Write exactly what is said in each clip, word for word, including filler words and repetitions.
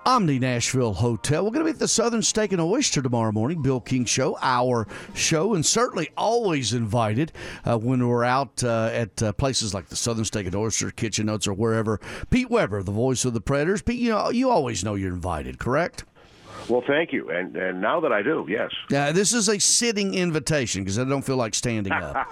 Omni Nashville Hotel. We're going to be at the Southern Steak and Oyster tomorrow morning. Bill King Show, our show, and certainly always invited uh, when we're out uh, at uh, places like the Southern Steak and Oyster, Kitchen Notes, or wherever. Pete Weber, the voice of the Predators. Pete, you know, you always know you're invited, correct? Well, thank you. And and now that I do, yes. Uh, this is a sitting invitation because I don't feel like standing up.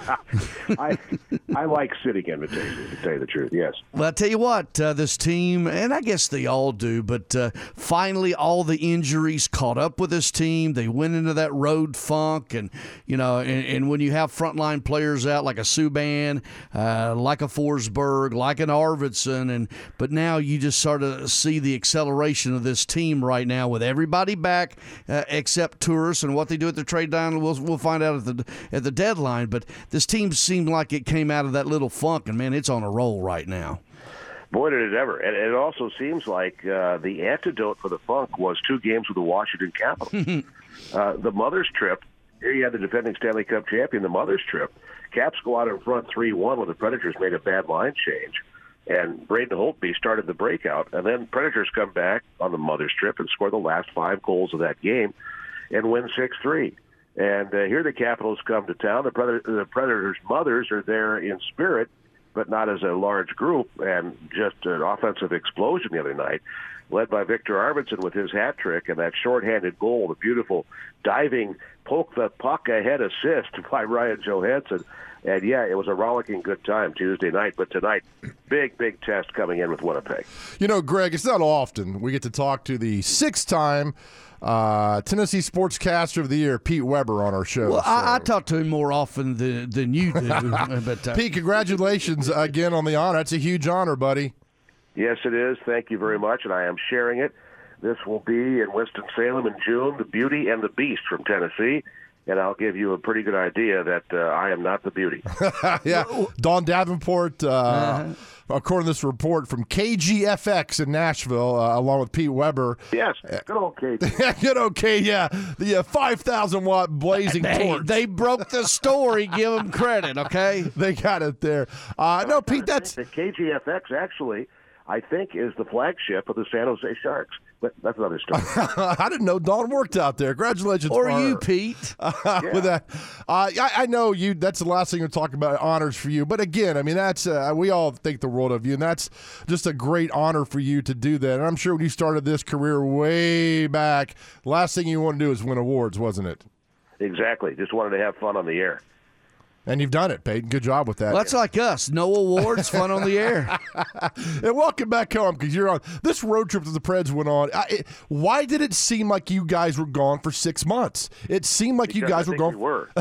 I I like sitting invitations, to tell you the truth, yes. Well, I tell you what, uh, this team, and I guess they all do, but uh, finally all the injuries caught up with this team. They went into that road funk, and, you know, and, and when you have frontline players out like a Subban, uh, like a Forsberg, like an Arvidsson, and but now you just sort of see the acceleration of this team right now with everybody back uh, except tourists, and what they do at the trade deadline, we'll we'll find out at the at the deadline. But this team seemed like it came out of that little funk, and man, it's on a roll right now. Boy, did it ever! And it also seems like uh, the antidote for the funk was two games with the Washington Capitals. uh, the Mother's trip. Here you have the defending Stanley Cup champion. The Mother's trip. Caps go out in front three one when the Predators made a bad line change. And Braden Holtby started the breakout, and then Predators come back on the Mother's trip and score the last five goals of that game and win six three. And uh, here the Capitals come to town. The, Predator, the Predators' mothers are there in spirit, but not as a large group, and just an offensive explosion the other night, led by Victor Arvidsson with his hat trick and that shorthanded goal, the beautiful diving poke the puck ahead assist by Ryan Johansson. And, yeah, it was a rollicking good time Tuesday night. But tonight, big, big test coming in with Winnipeg. You know, Greg, it's not often we get to talk to the six-time uh, Tennessee Sportscaster of the Year, Pete Weber, on our show. Well, so. I, I talk to him more often than, than you do. but uh, Pete, congratulations again on the honor. That's a huge honor, buddy. Yes, it is. Thank you very much, and I am sharing it. This will be in Winston-Salem in June, the Beauty and the Beast from Tennessee. And I'll give you a pretty good idea that uh, I am not the beauty. yeah, Don Davenport, uh, uh-huh. according to this report from K G F X in Nashville, uh, along with Pete Weber. Yes, good old K G. good old K, yeah. The uh, five thousand watt blazing they, torch. They broke the story. Give them credit, okay? They got it there. Uh, no, Pete, that's... The K G F X, actually, I think, is the flagship of the San Jose Sharks. But that's another story. I didn't know Don worked out there. Congratulations, or for you, her. Pete. Uh, yeah. With that, uh, I, I know you. That's the last thing you're talking about. Honors for you, but again, I mean, that's uh, we all think the world of you, and that's just a great honor for you to do that. And I'm sure when you started this career way back, the last thing you want to do is win awards, wasn't it? Exactly. Just wanted to have fun on the air. And you've done it, Peyton. Good job with that. Well, that's like us. No awards, fun on the air. And welcome back home, because you're on this road trip that the Preds went on. I, it, why did it seem like you guys were gone for six months? It seemed like because you guys I were think gone. We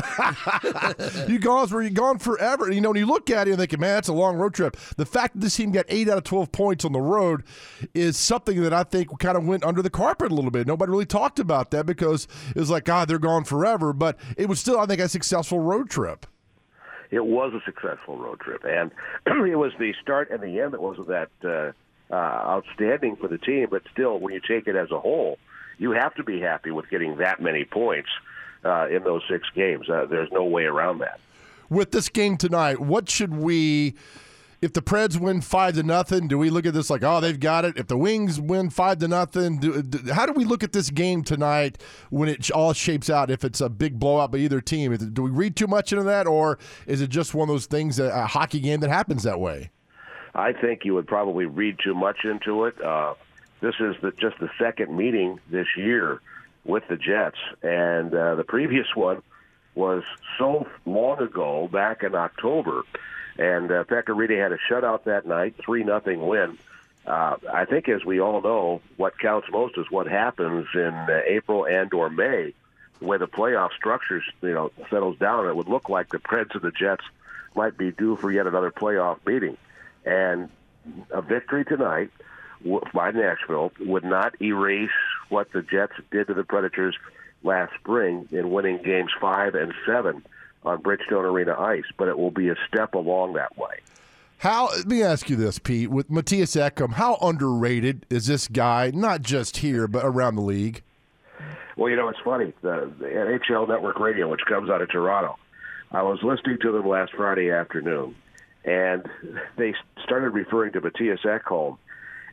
were. you guys were gone forever. You know, when you look at it and thinking, man, that's a long road trip. The fact that this team got eight out of twelve points on the road is something that I think kind of went under the carpet a little bit. Nobody really talked about that because it was like, God, they're gone forever. But it was still, I think, a successful road trip. It was a successful road trip, and it was the start and the end that wasn't that uh, uh, outstanding for the team. But still, when you take it as a whole, you have to be happy with getting that many points uh, in those six games. Uh, there's no way around that. With this game tonight, what should we? If the Preds win five to nothing, do we look at this like, oh, they've got it? If the Wings win five to nothing, do, do, how do we look at this game tonight when it all shapes out? If it's a big blowout by either team, it, do we read too much into that, or is it just one of those things, a, a hockey game that happens that way? I think you would probably read too much into it. Uh, this is the, just the second meeting this year with the Jets, and uh, the previous one was so long ago, back in October. And uh, Pekka Rinne had a shutout that night, three nothing win. Uh, I think, as we all know, what counts most is what happens in uh, April and or May, where the playoff structure, you know, settles down. It would look like the Preds and the Jets might be due for yet another playoff meeting. And a victory tonight by Nashville would not erase what the Jets did to the Predators last spring in winning games five and seven on Bridgestone Arena ice, but it will be a step along that way. How? Let me ask you this, Pete. With Matthias Ekholm, how underrated is this guy, not just here, but around the league? Well, you know, it's funny. The, the N H L Network Radio, which comes out of Toronto, I was listening to them last Friday afternoon, and they started referring to Matthias Ekholm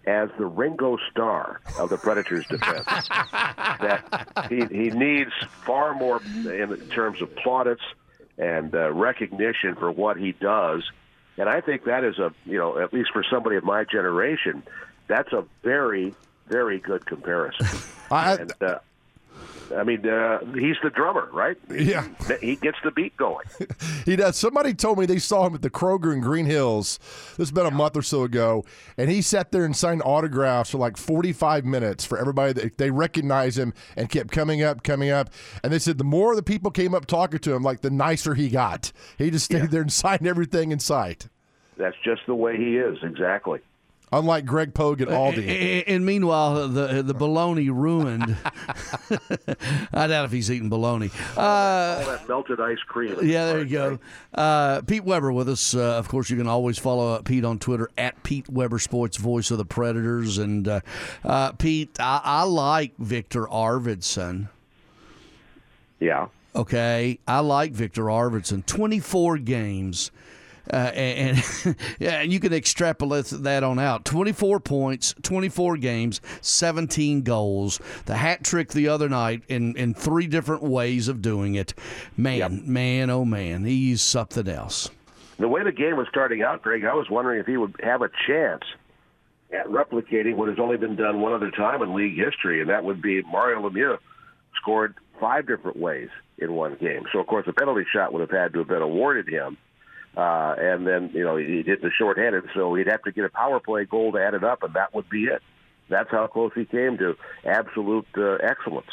as the Ringo Starr of the Predators defense. That he, he needs far more in terms of plaudits and uh, recognition for what he does. And I think that is a, you know, at least for somebody of my generation, that's a very, very good comparison. I, and, uh, I mean, uh, he's the drummer, right? Yeah. He gets the beat going. He does. Somebody told me they saw him at the Kroger in Green Hills. This has been a month or so ago. And he sat there and signed autographs for like forty-five minutes for everybody. That they recognized him and kept coming up, coming up. And they said the more the people came up talking to him, like the nicer he got. He just stayed yeah. there and signed everything in sight. That's just the way he is, exactly. Unlike Greg Pogue at Aldi. And meanwhile, the the bologna ruined. I doubt if he's eating bologna. Uh, All that melted ice cream. Yeah, there you go. Uh, Pete Weber with us. Uh, of course, you can always follow Pete on Twitter at Pete Weber Sports, voice of the Predators. And uh, uh, Pete, I, I like Victor Arvidsson. Yeah. Okay, I like Victor Arvidsson. twenty-four games. Uh, and and, yeah, and you can extrapolate that on out. twenty-four points, twenty-four games, seventeen goals. The hat trick the other night in, in three different ways of doing it. Man, yep. man, oh man, he's something else. The way the game was starting out, Greg, I was wondering if he would have a chance at replicating what has only been done one other time in league history, and that would be Mario Lemieux scored five different ways in one game. So, of course, the penalty shot would have had to have been awarded him. Uh, and then, you know, he did the shorthanded, so he'd have to get a power play goal to add it up, and that would be it. That's how close he came to absolute uh, excellence.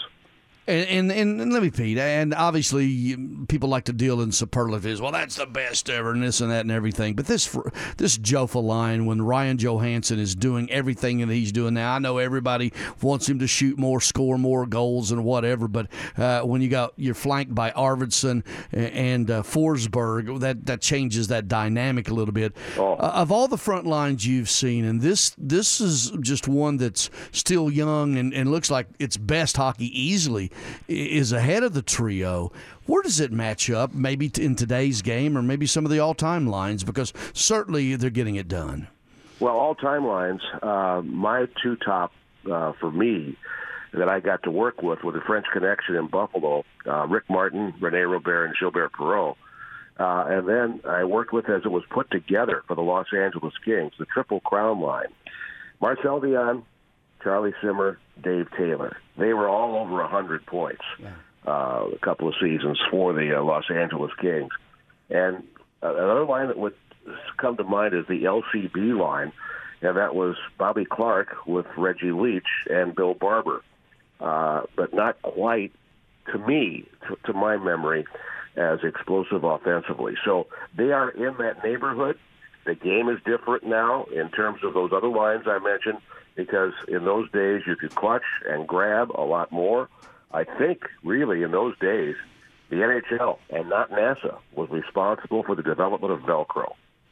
And, and and let me, Pete, and obviously people like to deal in superlatives. Well, that's the best ever, and this and that and everything. But this this Jofa line, when Ryan Johansson is doing everything that he's doing now, I know everybody wants him to shoot more, score more goals, and whatever. But uh, when you got you're flanked by Arvidsson and uh, Forsberg, that that changes that dynamic a little bit. Oh. Uh, of all the front lines you've seen, and this this is just one that's still young and, and looks like its best hockey easily. Is ahead of the trio. Where does it match up, maybe in today's game or maybe some of the all-time lines? Because certainly they're getting it done. Well, all-time lines, uh, my two top uh, for me that I got to work with with the French Connection in Buffalo, uh, Rick Martin, René Robert, and Gilbert Perreault. Uh, and then I worked with, as it was put together for the Los Angeles Kings, the Triple Crown line. Marcel Dionne, Charlie Simmer, Dave Taylor. They were all over one hundred points yeah. uh, a couple of seasons for the uh, Los Angeles Kings. And uh, another line that would come to mind is the L C B line, and that was Bobby Clark with Reggie Leach and Bill Barber. Uh, but not quite, to me, to, to my memory, as explosive offensively. So they are in that neighborhood. The game is different now in terms of those other lines I mentioned, because in those days you could clutch and grab a lot more. I think, really, in those days, the N H L and not NASA was responsible for the development of Velcro.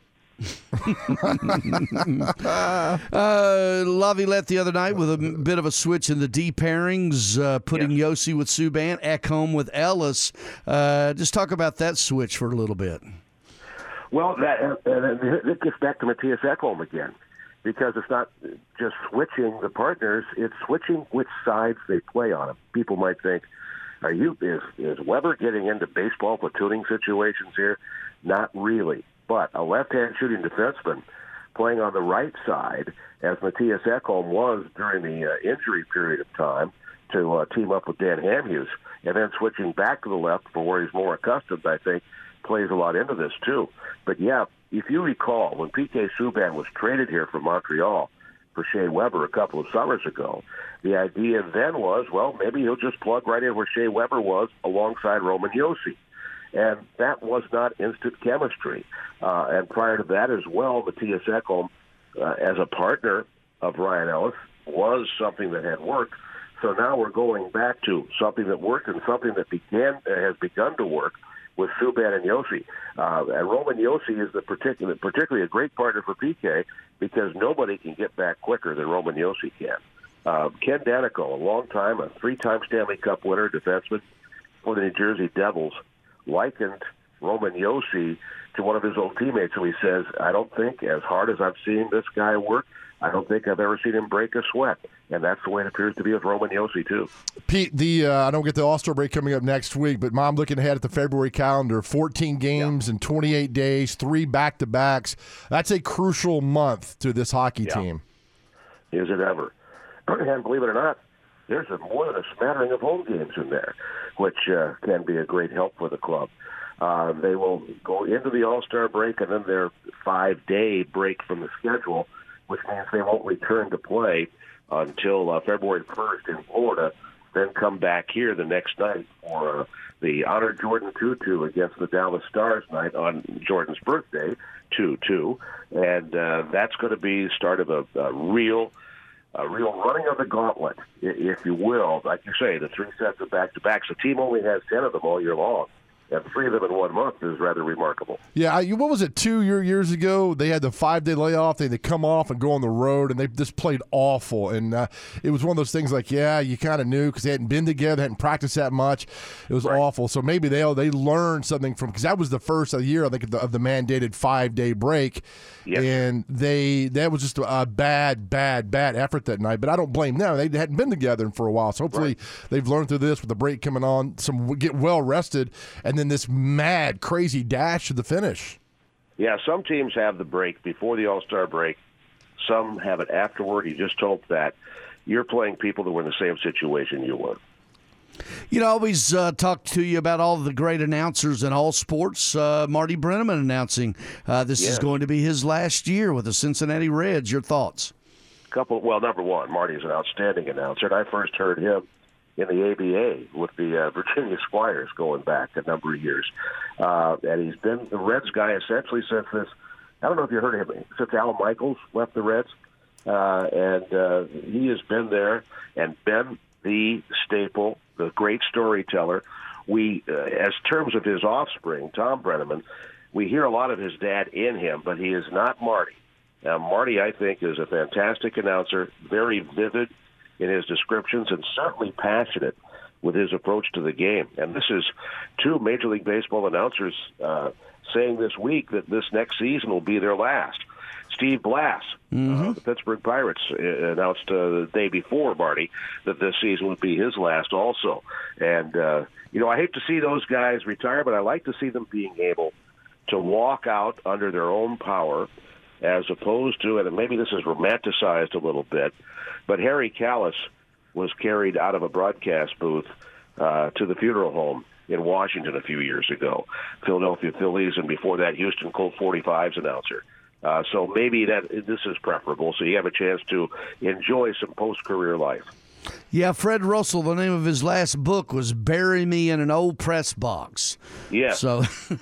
uh, Laviolette the other night with a bit of a switch in the D pairings, uh, putting yes. Josi with Subban, Ekholm with Ellis. Uh, just talk about that switch for a little bit. Well, that uh, it gets back to Matthias Ekholm again, because it's not just switching the partners; it's switching which sides they play on. Them. People might think, "Are you is is Weber getting into baseball platooning situations here?" Not really. But a left-hand shooting defenseman playing on the right side, as Matthias Ekholm was during the uh, injury period of time, to uh, team up with Dan Hamhuis, and then switching back to the left for where he's more accustomed, I think, plays a lot into this too. But yeah, if you recall, when P K Subban was traded here from Montreal for Shea Weber a couple of summers ago, the idea then was, well, maybe he'll just plug right in where Shea Weber was alongside Roman Josi. And that was not instant chemistry. Uh, and prior to that as well, Matthias Ekholm, uh, as a partner of Ryan Ellis, was something that had worked. So now we're going back to something that worked and something that began uh, has begun to work with Subban and Josi. Uh, and Roman Josi is the particular, particularly a great partner for P K, because nobody can get back quicker than Roman Josi can. Uh, Ken Danico, a long time, a three-time Stanley Cup winner, defenseman for the New Jersey Devils, likened Roman Josi to one of his old teammates, who he says, I don't think, as hard as I've seen this guy work, I don't think I've ever seen him break a sweat, and that's the way it appears to be with Roman Josi, too. Pete, the uh, I don't get the All-Star break coming up next week, but Mom looking ahead at the February calendar, fourteen games yeah. in twenty-eight days, three back-to-backs. That's a crucial month to this hockey yeah. team. Is it ever? And believe it or not, there's a, more than a smattering of home games in there, which uh, can be a great help for the club. Uh, they will go into the All-Star break and then their five-day break from the schedule, which means they won't return to play until uh, February first in Florida, then come back here the next night for uh, the Honor Jordan two two against the Dallas Stars night on Jordan's birthday, two two. And uh, that's going to be the start of a, a real a real running of the gauntlet, if you will. Like you say, the three sets of back-to-backs. The team only has ten of them all year long. And three of them in one month is rather remarkable. Yeah, I, what was it, two year, years ago? They had the five-day layoff. They had to come off and go on the road, and they just played awful. And uh, it was one of those things like, yeah, you kind of knew because they hadn't been together, hadn't practiced that much. It was right. awful. So maybe they they learned something from – because that was the first of the year, I think, of the, of the mandated five-day break. Yes. And they that was just a bad, bad, bad effort that night. But I don't blame them. They hadn't been together for a while. So hopefully right. they've learned through this with the break coming on, some get well rested, and then this mad, crazy dash to the finish. Yeah, some teams have the break before the All-Star break. Some have it afterward. You just hope that you're playing people that were in the same situation you were. You know, I always uh, talk to you about all the great announcers in all sports. Uh, Marty Brennaman announcing uh, this yeah. is going to be his last year with the Cincinnati Reds. Your thoughts? Couple. Well, number one, Marty's an outstanding announcer, and I first heard him in the A B A with the uh, Virginia Squires going back a number of years. Uh, and he's been the Reds guy essentially since this, I don't know if you heard of him, since Al Michaels left the Reds. Uh, and uh, he has been there and been the staple, the great storyteller. We, uh, as terms of his offspring, Tom Brennaman, we hear a lot of his dad in him, but he is not Marty. Now, Marty, I think, is a fantastic announcer, very vivid in his descriptions, and certainly passionate with his approach to the game. And this is two Major League Baseball announcers uh, saying this week that this next season will be their last. Steve Blass, mm-hmm. uh, the Pittsburgh Pirates, uh, announced uh, the day before, Marty, that this season would be his last also. And, uh, you know, I hate to see those guys retire, but I like to see them being able to walk out under their own power as opposed to, and maybe this is romanticized a little bit, but Harry Kalas was carried out of a broadcast booth uh, to the funeral home in Washington a few years ago. Philadelphia Phillies, and before that, Houston Colt forty-fives announcer. Uh, so maybe that this is preferable, so you have a chance to enjoy some post-career life. Yeah, Fred Russell, the name of his last book was Bury Me in an Old Press Box. Yeah. So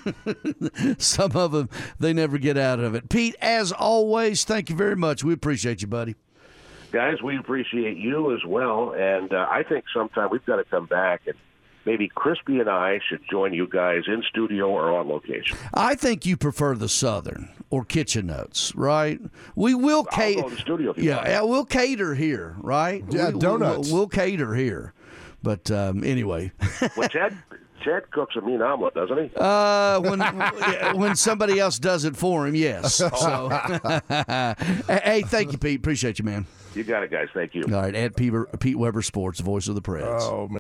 some of them, they never get out of it. Pete, as always, thank you very much. We appreciate you, buddy. Guys, we appreciate you as well, and uh, I think sometime we've got to come back and maybe Crispy and I should join you guys in studio or on location. I think you prefer the Southern or Kitchen Notes, right? We will cater. I'll go to the studio if you yeah, want. yeah, we'll cater here, right? Yeah, we, donuts. We'll, we'll cater here. But um, anyway. Well, Ted, Ted cooks a mean omelet, doesn't he? Uh, when when somebody else does it for him, yes. So, hey, thank you, Pete. Appreciate you, man. You got it, guys. Thank you. All right, at Pete, Pete Weber Sports, voice of the Preds. Oh, man.